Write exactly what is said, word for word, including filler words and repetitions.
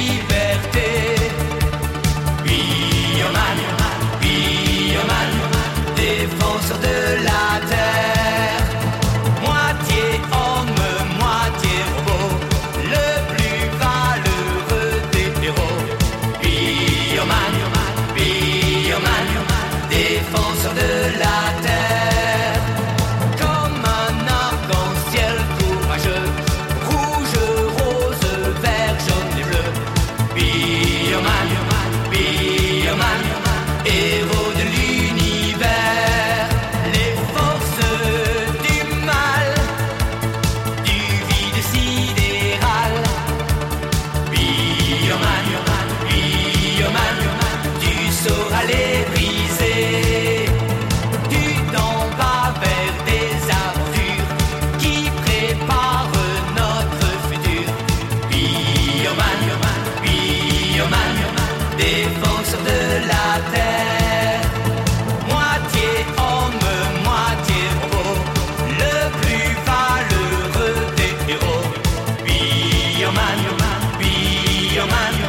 liberté. Bioman, bioman, défenseur de la terre. Moitié homme, moitié robot, le plus valeureux des héros. Bioman, bioman, défenseur de la terre. Comme un arc-en-ciel courageux, rouge, rose, vert, jaune et bleu. Bioman, bioman, héros de l'univers. Les forces du mal, du vide sidéral. Bioman, bioman, tu sauras les briser. Tu t'en vas vers des aventures qui préparent notre futur. Bioman, bioman, défenseur de la terre. Moitié homme, moitié robot, le plus valeureux des héros. Bioman, bioman,